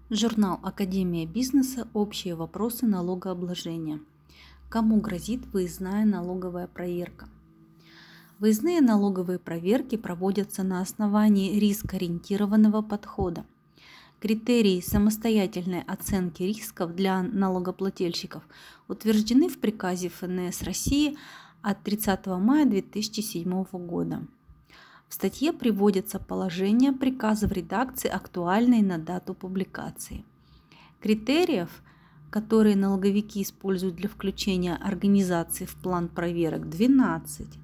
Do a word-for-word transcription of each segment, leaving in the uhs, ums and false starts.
Журнал «Академия бизнеса. Общие вопросы налогообложения». Кому грозит выездная налоговая проверка? Выездные налоговые проверки проводятся на основании рискоориентированного подхода. Критерии самостоятельной оценки рисков для налогоплательщиков утверждены в приказе эф эн эс России от тридцатого мая две тысячи седьмого года. В статье приводятся положения приказа в редакции, актуальной на дату публикации. Критериев, которые налоговики используют для включения организации в план проверок, двенадцать.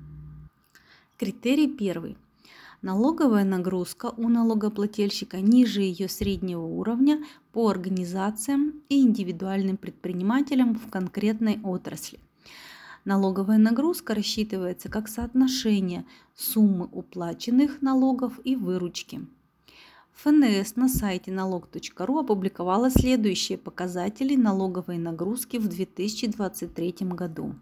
Критерий первый. Налоговая нагрузка у налогоплательщика ниже ее среднего уровня по организациям и индивидуальным предпринимателям в конкретной отрасли. Налоговая нагрузка рассчитывается как соотношение суммы уплаченных налогов и выручки. эф эн эс на сайте налог точка ру опубликовала следующие показатели налоговой нагрузки в две тысячи двадцать третьем году.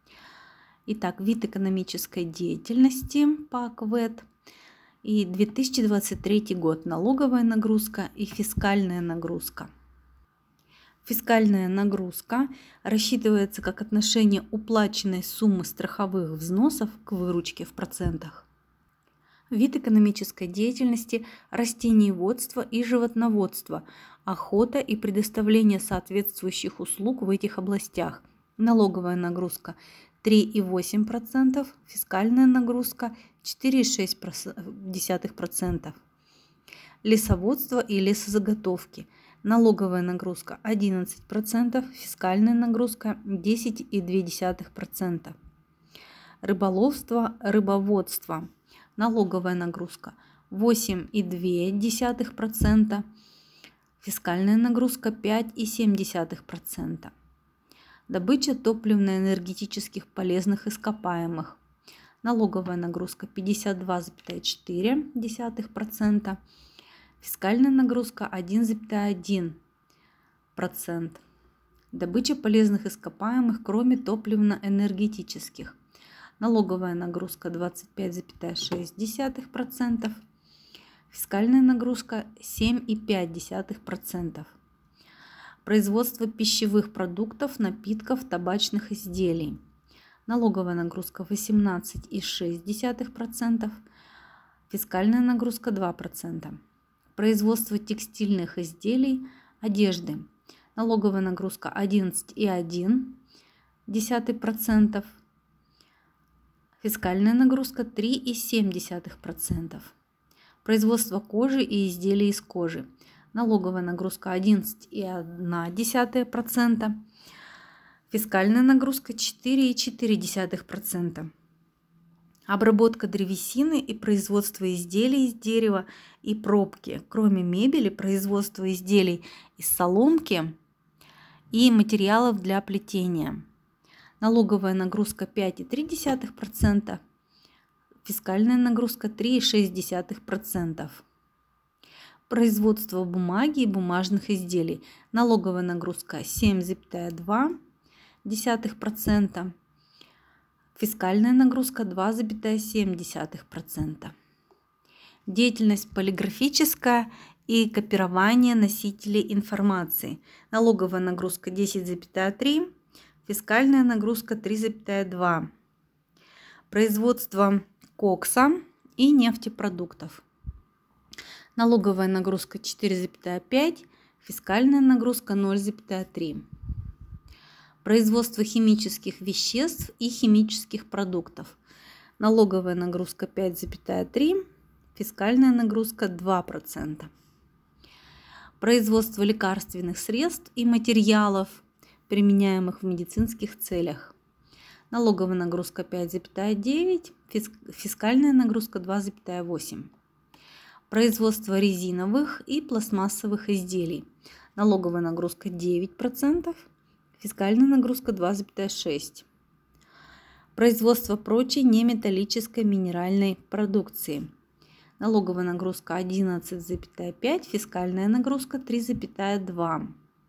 Итак, вид экономической деятельности ПАК вэ тэ и две тысячи двадцать третий год, налоговая нагрузка и фискальная нагрузка. Фискальная нагрузка рассчитывается как отношение уплаченной суммы страховых взносов к выручке в процентах. Вид экономической деятельности – растениеводство и животноводство, охота и предоставление соответствующих услуг в этих областях. Налоговая нагрузка – три и восемь десятых процента, фискальная нагрузка – четыре и шесть десятых процента. Лесоводство и лесозаготовки. Налоговая нагрузка одиннадцать процентов, фискальная нагрузка десять и две десятых процента. Рыболовство, рыбоводство. Налоговая нагрузка восемь и две десятых процента, фискальная нагрузка пять и семь десятых процента. Добыча топливно-энергетических полезных ископаемых. Налоговая нагрузка пятьдесят два и четыре десятых процента. Фискальная нагрузка один и один процент. Добыча полезных ископаемых, кроме топливно-энергетических. Налоговая нагрузка двадцать пять и шесть десятых процента. Фискальная нагрузка семь и пять десятых процента. Производство пищевых продуктов, напитков, табачных изделий. Налоговая нагрузка восемнадцать и шесть десятых процента. Фискальная нагрузка два процента. Производство текстильных изделий, одежды. Налоговая нагрузка одиннадцать и один десятых процента. Фискальная нагрузка три и семь десятых процента. Производство кожи и изделий из кожи. Налоговая нагрузка одиннадцать и одна десятая процента. Фискальная нагрузка четыре и четыре десятых процента. Обработка древесины и производство изделий из дерева и пробки, кроме мебели, производство изделий из соломки и материалов для плетения. Налоговая нагрузка пять и три десятых процента, фискальная нагрузка три и шесть десятых процента. Производство бумаги и бумажных изделий. Налоговая нагрузка семь и два десятых процента. Фискальная нагрузка два и семь десятых процента. Деятельность полиграфическая и копирование носителей информации. Налоговая нагрузка десять и три, фискальная нагрузка три и два. Производство кокса и нефтепродуктов. Налоговая нагрузка четыре и пять, фискальная нагрузка ноль и три. Производство химических веществ и химических продуктов. Налоговая нагрузка пять и три, фискальная нагрузка два процента. Производство лекарственных средств и материалов, применяемых в медицинских целях. Налоговая нагрузка пять и девять, фискальная нагрузка два и восемь. Производство резиновых и пластмассовых изделий. Налоговая нагрузка девять процентов. Фискальная нагрузка два и шесть. Производство прочей неметаллической минеральной продукции. Налоговая нагрузка одиннадцать и пять, фискальная нагрузка три и два.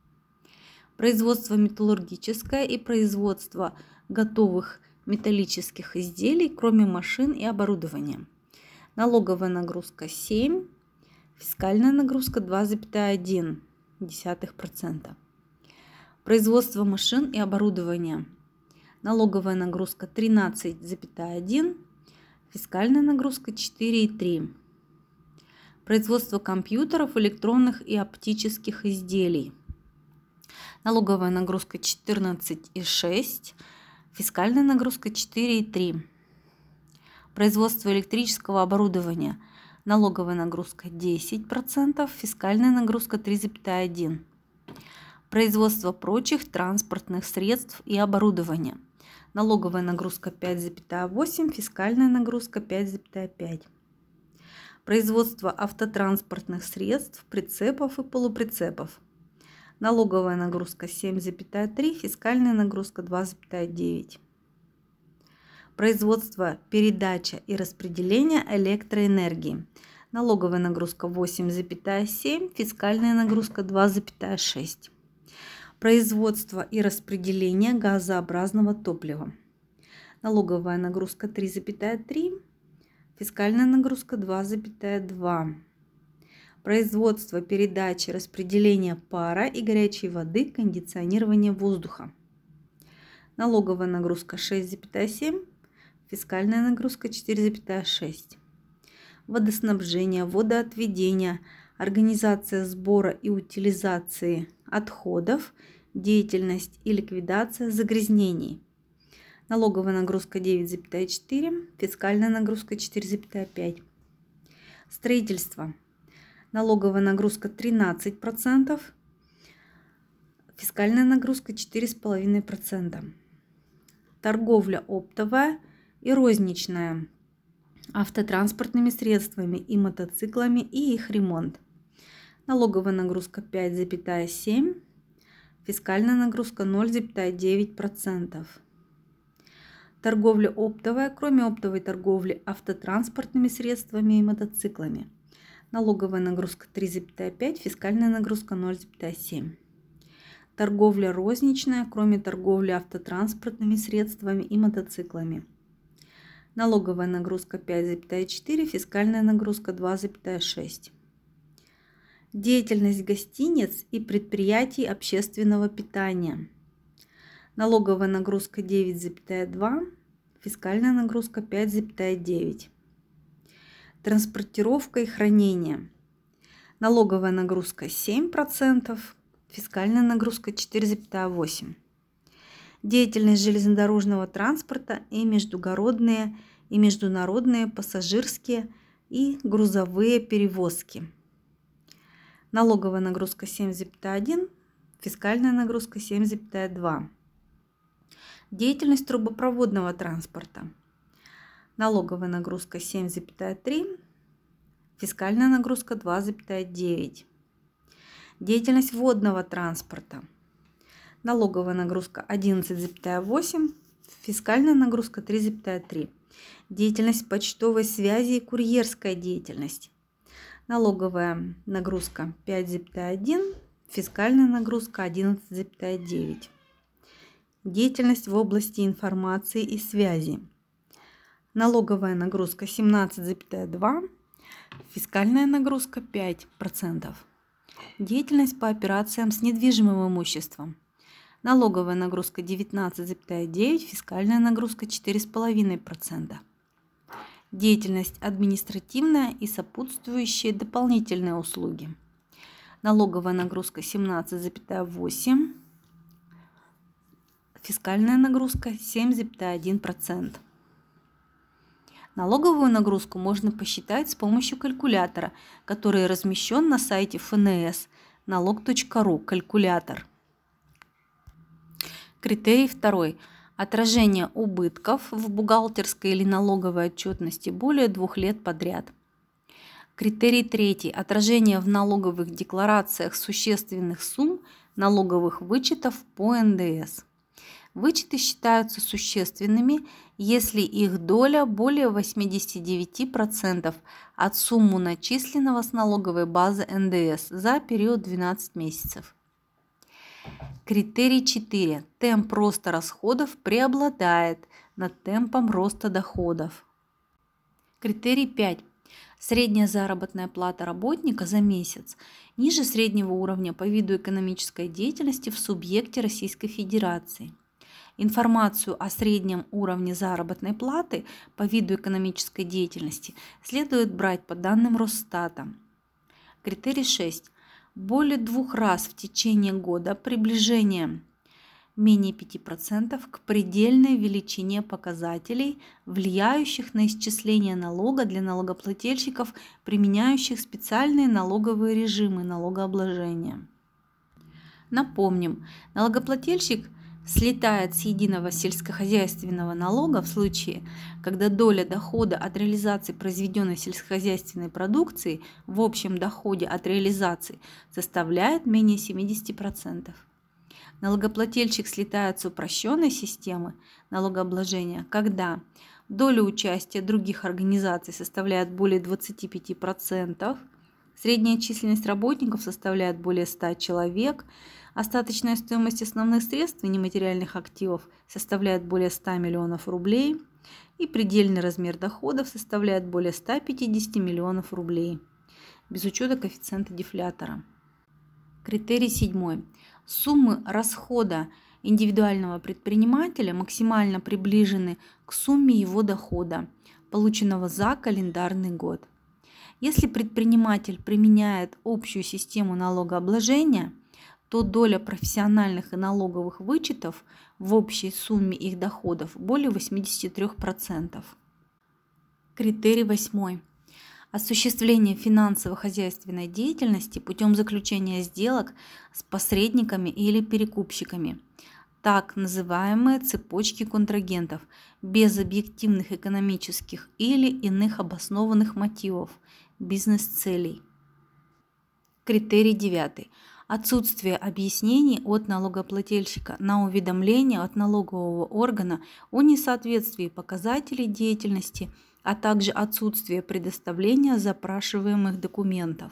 Производство металлургическое и производство готовых металлических изделий, кроме машин и оборудования. Налоговая нагрузка семь, фискальная нагрузка два и один. десятых процента. Производство машин и оборудования. Налоговая нагрузка тринадцать целых одна десятая, фискальная нагрузка четыре целых три десятых. Производство компьютеров, электронных и оптических изделий. Налоговая нагрузка четырнадцать целых шесть десятых, фискальная нагрузка четыре целых три десятых. Производство электрического оборудования. Налоговая нагрузка десять процентов, фискальная нагрузка три целых одна десятая. Производство прочих транспортных средств и оборудования. Налоговая нагрузка пять целых восемь десятых, фискальная нагрузка пять целых пять десятых. Производство автотранспортных средств, прицепов и полуприцепов. Налоговая нагрузка семь целых три десятых, фискальная нагрузка два целых девять десятых. Производство, передача и распределение электроэнергии. Налоговая нагрузка восемь целых семь десятых, фискальная нагрузка два целых шесть десятых. Производство и распределение газообразного топлива. Налоговая нагрузка три целых три десятых, фискальная нагрузка два целых два десятых. Производство, передача, распределение пара и горячей воды, кондиционирование воздуха. Налоговая нагрузка шесть целых семь десятых, фискальная нагрузка четыре целых шесть десятых. Водоснабжение, водоотведение, организация сбора и утилизации отходов, деятельность и ликвидация загрязнений. Налоговая нагрузка девять целых четыре десятых, фискальная нагрузка четыре целых пять десятых. Строительство. Налоговая нагрузка тринадцать процентов, фискальная нагрузка четыре целых пять десятых процента. Торговля оптовая и розничная, автотранспортными средствами и мотоциклами и их ремонт. Налоговая нагрузка пять целых семь десятых, фискальная нагрузка ноль целых девять десятых процента. Торговля оптовая, кроме оптовой торговли автотранспортными средствами и мотоциклами. Налоговая нагрузка три целых пять десятых, фискальная нагрузка ноль целых семь десятых. Торговля розничная, кроме торговли автотранспортными средствами и мотоциклами. Налоговая нагрузка пять целых четыре десятых, фискальная нагрузка два целых шесть десятых. Деятельность гостиниц и предприятий общественного питания. Налоговая нагрузка девять целых два десятых, фискальная нагрузка пять целых девять десятых. Транспортировка и хранение. Налоговая нагрузка семь процентов, фискальная нагрузка четыре целых восемь десятых. Деятельность железнодорожного транспорта и междугородные и международные пассажирские и грузовые перевозки. Налоговая нагрузка семь целых один десятых, фискальная нагрузка семь целых два десятых. Деятельность трубопроводного транспорта. Налоговая нагрузка семь целых три десятых, фискальная нагрузка два целых девять десятых. Деятельность водного транспорта. Налоговая нагрузка одиннадцать целых восемь десятых, фискальная нагрузка три целых три десятых. Деятельность почтовой связи и курьерская деятельность. Налоговая нагрузка пять целых один десятых, фискальная нагрузка одиннадцать целых девять десятых. Деятельность в области информации и связи. Налоговая нагрузка семнадцать целых два десятых, фискальная нагрузка пять процентов. Деятельность по операциям с недвижимым имуществом. Налоговая нагрузка девятнадцать целых девять десятых, фискальная нагрузка четыре целых пять десятых процента. Деятельность административная и сопутствующие дополнительные услуги. Налоговая нагрузка семнадцать целых восемь десятых, фискальная нагрузка семь целых один процент. Налоговую нагрузку можно посчитать с помощью калькулятора, который размещен на сайте эф эн эс налог точка ру, калькулятор. Критерий второй. Отражение убытков в бухгалтерской или налоговой отчетности более двух лет подряд. Критерий третий. Отражение в налоговых декларациях существенных сумм налоговых вычетов по эн дэ эс. Вычеты считаются существенными, если их доля более восемьдесят девять процентов от суммы начисленного с налоговой базы эн дэ эс за период двенадцать месяцев. Критерий четыре. Темп роста расходов преобладает над темпом роста доходов. Критерий пять. Средняя заработная плата работника за месяц ниже среднего уровня по виду экономической деятельности в субъекте Российской Федерации. Информацию о среднем уровне заработной платы по виду экономической деятельности следует брать по данным Росстата. Критерий шесть. Более двух раз в течение года приближение менее пяти процентов к предельной величине показателей, влияющих на исчисление налога для налогоплательщиков, применяющих специальные налоговые режимы налогообложения. Напомним, налогоплательщик слетает с единого сельскохозяйственного налога в случае, когда доля дохода от реализации произведенной сельскохозяйственной продукции в общем доходе от реализации составляет менее семидесяти процентов. Налогоплательщик слетает с упрощенной системы налогообложения, когда доля участия других организаций составляет более двадцати пяти процентов, средняя численность работников составляет более ста человек, остаточная стоимость основных средств и нематериальных активов составляет более ста миллионов рублей и предельный размер доходов составляет более ста пятидесяти миллионов рублей, без учета коэффициента дефлятора. Критерий седьмой. Суммы расхода индивидуального предпринимателя максимально приближены к сумме его дохода, полученного за календарный год. Если предприниматель применяет общую систему налогообложения, то доля профессиональных и налоговых вычетов в общей сумме их доходов более восьмидесяти трёх процентов. Критерий восьмой. Осуществление финансово-хозяйственной деятельности путем заключения сделок с посредниками или перекупщиками, так называемые цепочки контрагентов, без объективных экономических или иных обоснованных мотивов, бизнес-целей. Критерий девятый. Отсутствие объяснений от налогоплательщика на уведомление от налогового органа о несоответствии показателей деятельности, а также отсутствие предоставления запрашиваемых документов.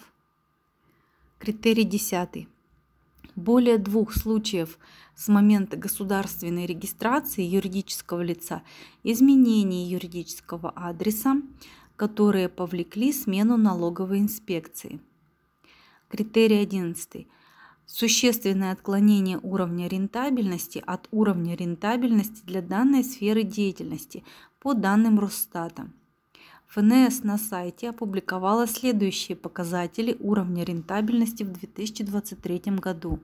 Критерий десятый. Более двух случаев с момента государственной регистрации юридического лица изменений юридического адреса, которые повлекли смену налоговой инспекции. Критерий одиннадцатый. Существенное отклонение уровня рентабельности от уровня рентабельности для данной сферы деятельности по данным Росстата. эф эн эс на сайте опубликовала следующие показатели уровня рентабельности в две тысячи двадцать третьем году.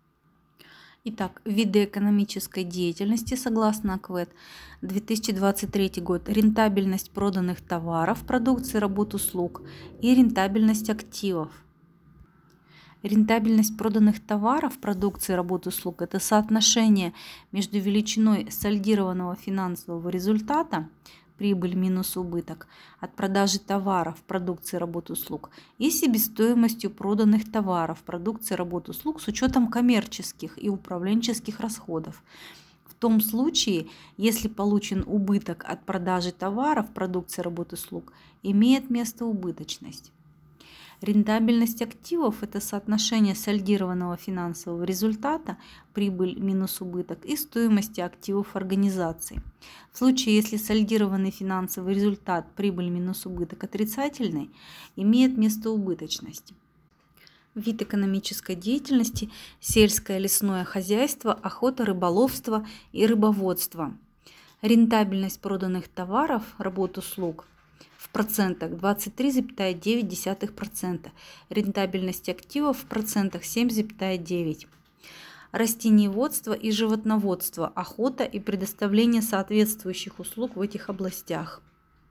Итак, виды экономической деятельности согласно АКВЭД. две тысячи двадцать третий год. Рентабельность проданных товаров, продукции, работ, услуг и рентабельность активов. Рентабельность проданных товаров, продукции, работ, услуг – это соотношение между величиной сольдированного финансового результата, прибыль минус убыток, от продажи товаров, продукции, работ, услуг и себестоимостью проданных товаров, продукции, работ, услуг с учетом коммерческих и управленческих расходов. В том случае, если получен убыток от продажи товаров, продукции, работ, услуг, имеет место убыточность. Рентабельность активов – это соотношение сольдированного финансового результата, прибыль минус убыток, и стоимости активов организации. В случае, если сольдированный финансовый результат, прибыль минус убыток отрицательный, имеет место убыточность. Вид экономической деятельности – сельское лесное хозяйство, охота, рыболовство и рыбоводство. Рентабельность проданных товаров, работ, услуг – в процентах двадцать три целых девять десятых процента, рентабельность активов в процентах семь целых девять процента. Растениеводство и животноводство, охота и предоставление соответствующих услуг в этих областях.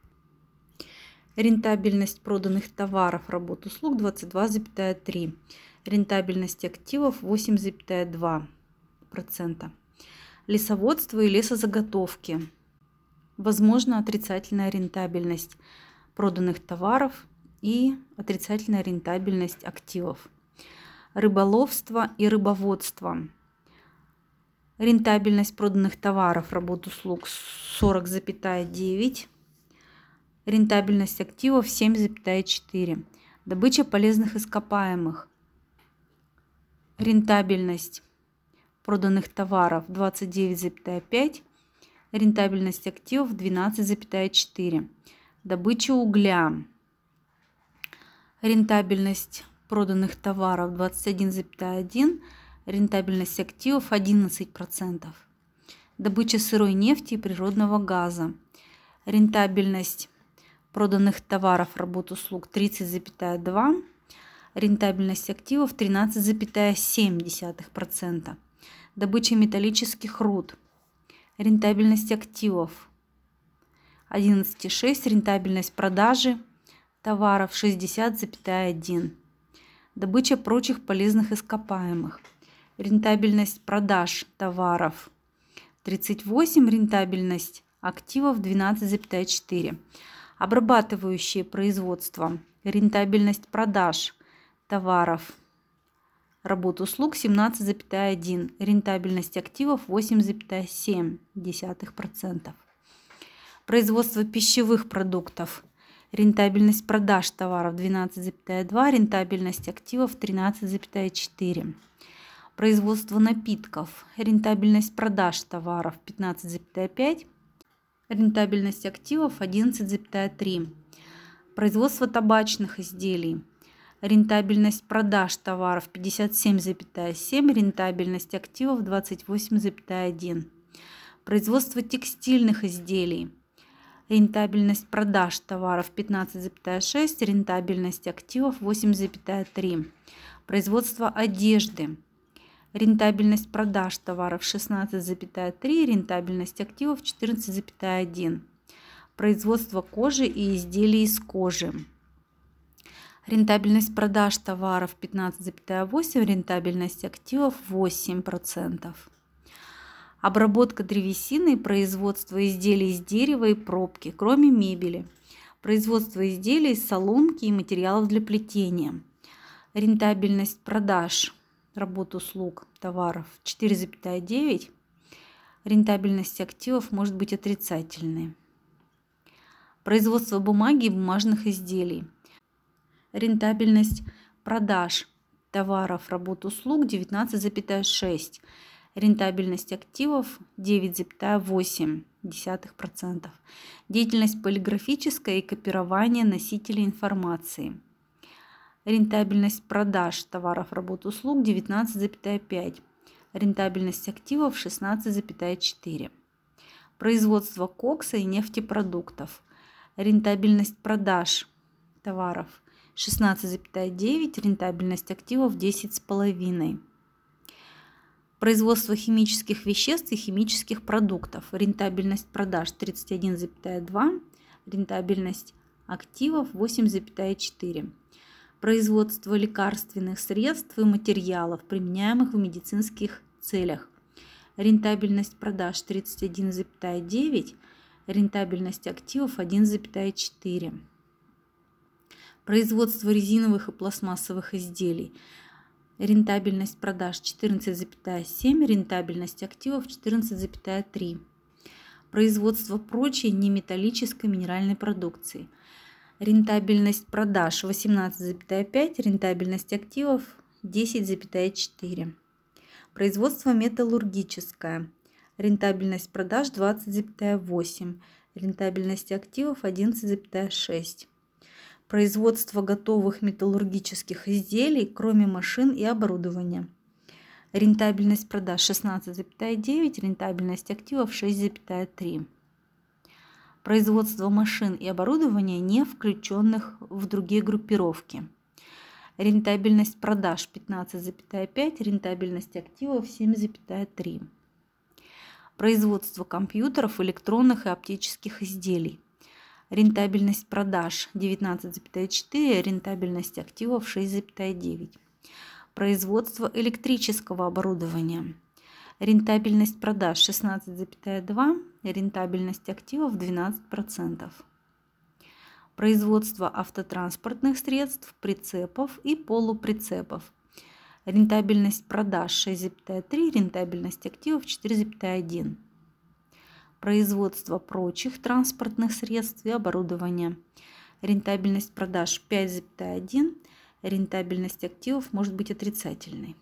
Рентабельность проданных товаров, работ, услуг двадцать два целых три десятых процента, рентабельность активов восемь целых два десятых процента. Лесоводство и лесозаготовки. Возможно отрицательная рентабельность проданных товаров и отрицательная рентабельность активов. Рыболовство и рыбоводство. Рентабельность проданных товаров, работ, услуг сорок целых девять десятых процента. Рентабельность активов семь целых четыре десятых процента. Добыча полезных ископаемых. Рентабельность проданных товаров двадцать девять целых пять десятых процента. Рентабельность активов двенадцать целых четыре десятых процента. Добыча угля. Рентабельность проданных товаров двадцать один целых один десятых процента, рентабельность активов одиннадцать процентов. Добыча сырой нефти и природного газа. Рентабельность проданных товаров, работ, услуг тридцать целых два процента, рентабельность активов тринадцать целых семь десятых процента. Добыча металлических руд. Рентабельность активов одиннадцать целых шесть десятых процента, рентабельность продажи товаров шестьдесят целых один процент. Добыча прочих полезных ископаемых. Рентабельность продаж товаров тридцать восемь процентов, рентабельность активов двенадцать целых четыре десятых процента. Обрабатывающее производство. Рентабельность продаж товаров, работ, услуг семнадцать целых один десятых процента. Рентабельность активов восемь целых семь десятых процента. Производство пищевых продуктов. Рентабельность продаж товаров двенадцать целых два десятых процента, рентабельность активов тринадцать целых четыре десятых процента. Производство напитков. Рентабельность продаж товаров пятнадцать целых пять десятых процента, рентабельность активов одиннадцать целых три десятых процента. Производство табачных изделий. Рентабельность продаж товаров пятьдесят семь целых семь десятых процента, рентабельность активов двадцать восемь целых один десятых процента. Производство текстильных изделий. Рентабельность продаж товаров пятнадцать целых шесть десятых процента, рентабельность активов восемь целых три десятых процента. Производство одежды. Рентабельность продаж товаров шестнадцать целых три десятых процента, рентабельность активов четырнадцать целых один десятых процента. Производство кожи и изделий из кожи. Рентабельность продаж товаров пятнадцать целых восемь десятых процента, рентабельность активов восемь процентов. Обработка древесины и производство изделий из дерева и пробки, кроме мебели. Производство изделий из соломки и материалов для плетения. Рентабельность продаж, работ, услуг, товаров четыре целых девять десятых процента. Рентабельность активов может быть отрицательной. Производство бумаги и бумажных изделий. Рентабельность продаж товаров, работ, услуг девятнадцать целых шесть десятых процента. Рентабельность активов девять целых восемь десятых процента. Деятельность полиграфическая и копирование носителей информации. Рентабельность продаж товаров, работ, услуг девятнадцать целых пять десятых процента. Рентабельность активов шестнадцать целых четыре десятых процента. Производство кокса и нефтепродуктов. Рентабельность продаж товаров шестнадцать целых девять десятых процента, рентабельность активов десять целых пять десятых процента. Производство химических веществ и химических продуктов. Рентабельность продаж тридцать один целых два десятых процента, рентабельность активов восемь целых четыре десятых процента. Производство лекарственных средств и материалов, применяемых в медицинских целях. Рентабельность продаж тридцать один целых девять десятых процента, рентабельность активов один целых четыре десятых процента. Производство резиновых и пластмассовых изделий. Рентабельность продаж четырнадцать целых семь десятых процента, рентабельность активов четырнадцать целых три десятых процента. Производство прочей неметаллической минеральной продукции. Рентабельность продаж восемнадцать целых пять десятых процента, рентабельность активов десять целых четыре десятых процента. Производство металлургическое. Рентабельность продаж двадцать целых восемь десятых процента, рентабельность активов одиннадцать целых шесть десятых процента. Производство готовых металлургических изделий, кроме машин и оборудования. Рентабельность продаж шестнадцать целых девять десятых процента, рентабельность активов шесть целых три десятых процента. Производство машин и оборудования, не включенных в другие группировки. Рентабельность продаж пятнадцать целых пять десятых процента, рентабельность активов семь целых три десятых процента. Производство компьютеров, электронных и оптических изделий. Рентабельность продаж девятнадцать целых четыре десятых процента, рентабельность активов шесть целых девять десятых процента. Производство электрического оборудования. Рентабельность продаж шестнадцать целых два десятых процента, рентабельность активов двенадцать процентов. Производство автотранспортных средств, прицепов и полуприцепов. Рентабельность продаж шесть целых три десятых процента, рентабельность активов четыре целых один десятых процента. Производство прочих транспортных средств и оборудования. Рентабельность продаж пять целых один десятых процента, рентабельность активов может быть отрицательной.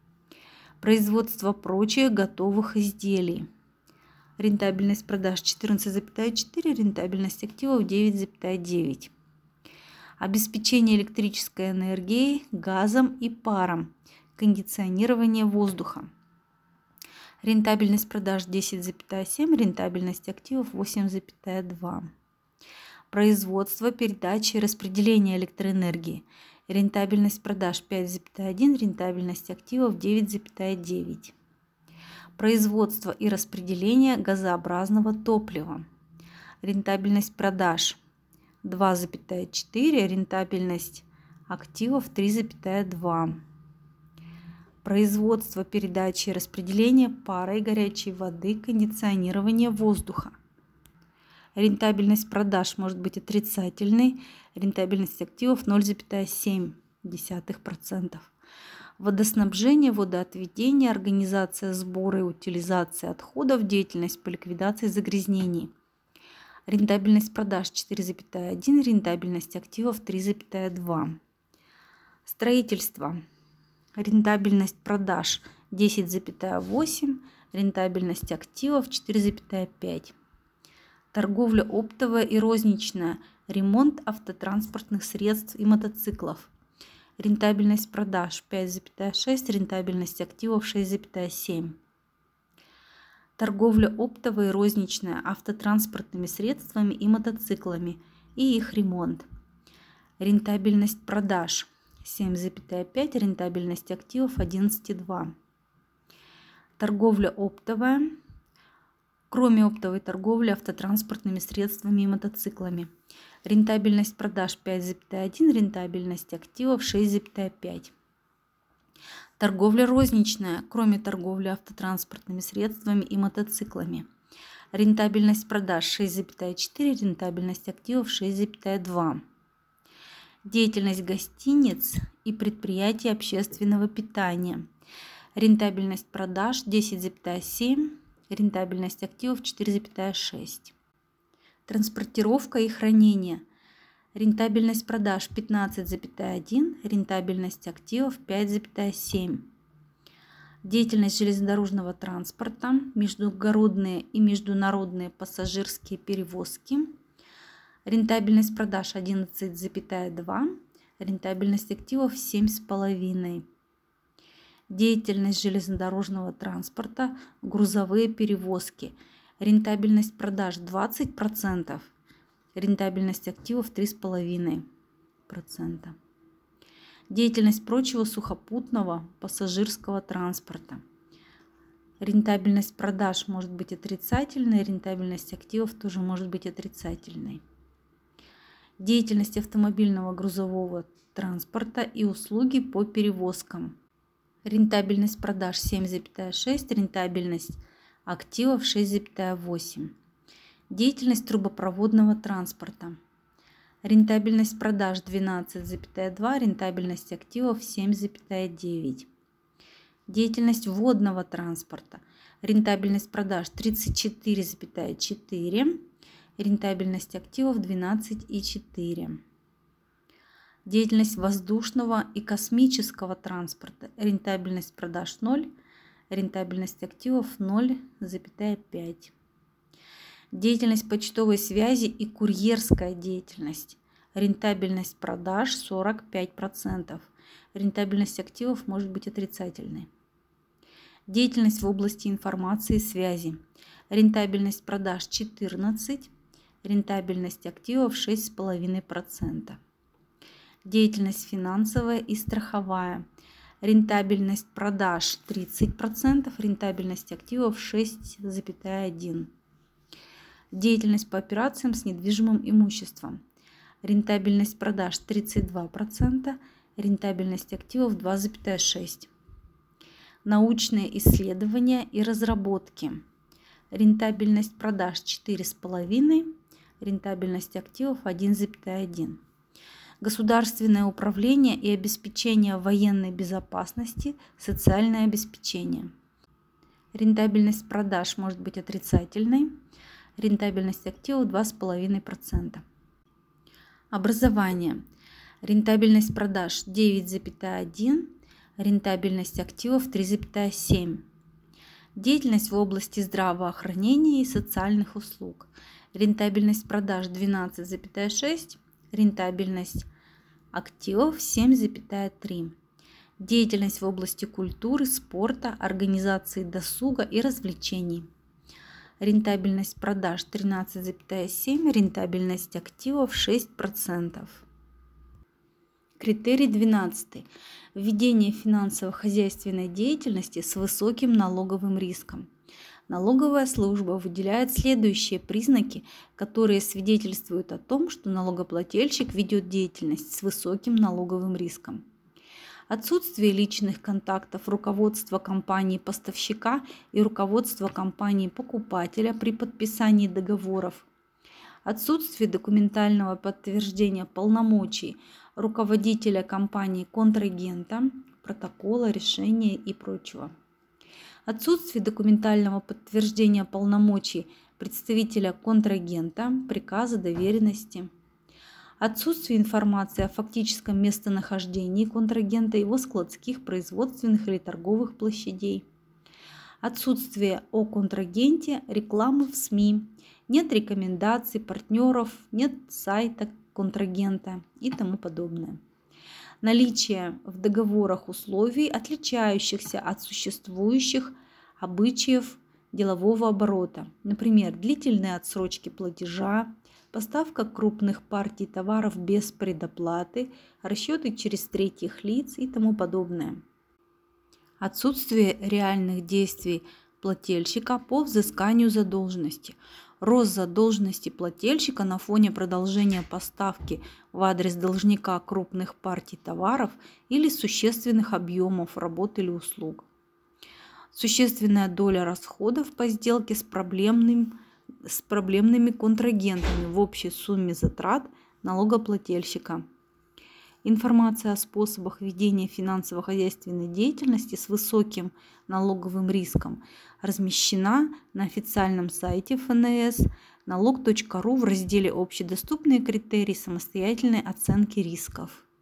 Производство прочих готовых изделий. Рентабельность продаж четырнадцать целых четыре десятых процента, рентабельность активов девять целых девять десятых процента. обеспечение электрической энергией, газом и паром, кондиционирование воздуха. Рентабельность продаж десять целых семь десятых, рентабельность активов восемь целых два десятых. Производство, передача и распределение электроэнергии. Рентабельность продаж пять целых один десятых, рентабельность активов девять целых девять десятых. Производство и распределение газообразного топлива. Рентабельность продаж два целых четыре десятых, рентабельность активов три целых два десятых. Производство, передача и распределение пара и горячей воды, кондиционирование воздуха. Рентабельность продаж может быть отрицательной, рентабельность активов ноль целых семь десятых процента. Водоснабжение, водоотведение, организация сбора и утилизации отходов, деятельность по ликвидации загрязнений. Рентабельность продаж четыре целых один десятых, рентабельность активов три целых два десятых. Строительство. Рентабельность продаж десять целых восемь десятых, рентабельность активов четыре целых пять десятых. Торговля оптовая и розничная, ремонт автотранспортных средств и мотоциклов. Рентабельность продаж пять целых шесть десятых, рентабельность активов шесть целых семь десятых. Торговля оптовая и розничная автотранспортными средствами и мотоциклами и их ремонт. Рентабельность продаж семь целых пять десятых, рентабельность активов одиннадцать целых два десятых. Торговля оптовая, кроме оптовой торговли автотранспортными средствами и мотоциклами. Рентабельность продаж пять целых один десятых, рентабельность активов шесть целых пять десятых. Торговля розничная, кроме торговли автотранспортными средствами и мотоциклами. Рентабельность продаж шесть целых четыре десятых, рентабельность активов шесть целых два десятых. Деятельность гостиниц и предприятий общественного питания. Рентабельность продаж десять целых семь десятых, рентабельность активов четыре целых шесть десятых. Транспортировка и хранение. Рентабельность продаж пятнадцать целых один десятых, рентабельность активов пять целых семь десятых. Деятельность железнодорожного транспорта, междугородные и международные пассажирские перевозки. Рентабельность продаж одиннадцать целых два десятых, рентабельность активов семь целых пять десятых. Деятельность железнодорожного транспорта, грузовые перевозки. Рентабельность продаж двадцать процентов, рентабельность активов три целых пять десятых процента. Деятельность прочего сухопутного пассажирского транспорта. Рентабельность продаж может быть отрицательной, рентабельность активов тоже может быть отрицательной. Деятельность автомобильного грузового транспорта и услуги по перевозкам. Рентабельность продаж семь целых шесть десятых, рентабельность активов шесть целых восемь десятых. Деятельность трубопроводного транспорта. Рентабельность продаж двенадцать целых два десятых, рентабельность активов семь целых девять десятых. Деятельность водного транспорта. Рентабельность продаж тридцать четыре целых четыре десятых, рентабельность активов двенадцать целых четыре десятых. Деятельность воздушного и космического транспорта. Рентабельность продаж ноль, рентабельность активов ноль целых пять десятых. Деятельность почтовой связи и курьерская деятельность. Рентабельность продаж сорок пять процентов. Рентабельность активов может быть отрицательной. Деятельность в области информации и связи. Рентабельность продаж четырнадцать процентов, рентабельность активов шесть целых пять десятых процента. Деятельность финансовая и страховая. Рентабельность продаж тридцать процентов, рентабельность активов шесть целых один процент. Деятельность по операциям с недвижимым имуществом. Рентабельность продаж тридцать два процента, рентабельность активов два целых шесть десятых. Научные исследования и разработки. Рентабельность продаж четыре целых пять десятых, рентабельность активов один целых один десятых. Государственное управление и обеспечение военной безопасности, социальное обеспечение. Рентабельность продаж может быть отрицательной, рентабельность активов два целых пять десятых процента. Образование. Рентабельность продаж девять целых один десятых, рентабельность активов три целых семь десятых. Деятельность в области здравоохранения и социальных услуг. Рентабельность продаж двенадцать целых шесть десятых, рентабельность активов семь целых три. Деятельность в области культуры, спорта, организации досуга и развлечений. Рентабельность продаж тринадцать целых семь, рентабельность активов шесть процентов. Критерий двенадцатый. Введение финансово-хозяйственной деятельности с высоким налоговым риском. Налоговая служба выделяет следующие признаки, которые свидетельствуют о том, что налогоплательщик ведет деятельность с высоким налоговым риском. Отсутствие личных контактов руководства компании-поставщика и руководства компании-покупателя при подписании договоров. Отсутствие документального подтверждения полномочий руководителя компании-контрагента, протокола, решения и прочего. Отсутствие документального подтверждения полномочий представителя контрагента, приказа, доверенности. Отсутствие информации о фактическом местонахождении контрагента, его складских, производственных или торговых площадей. Отсутствие о контрагенте рекламы в СМИ. Нет рекомендаций партнеров, нет сайта контрагента и тому подобное. Наличие в договорах условий, отличающихся от существующих обычаев делового оборота, например, длительные отсрочки платежа, поставка крупных партий товаров без предоплаты, расчеты через третьих лиц и тому подобное. Отсутствие реальных действий плательщика по взысканию задолженности. Рост задолженности плательщика на фоне продолжения поставки в адрес должника крупных партий товаров или существенных объемов работ или услуг. Существенная доля расходов по сделке с, проблемным, с проблемными контрагентами в общей сумме затрат налогоплательщика. Информация о способах ведения финансово-хозяйственной деятельности с высоким налоговым риском размещена на официальном сайте эф эн эс налог точка ру в разделе «Общедоступные критерии самостоятельной оценки рисков».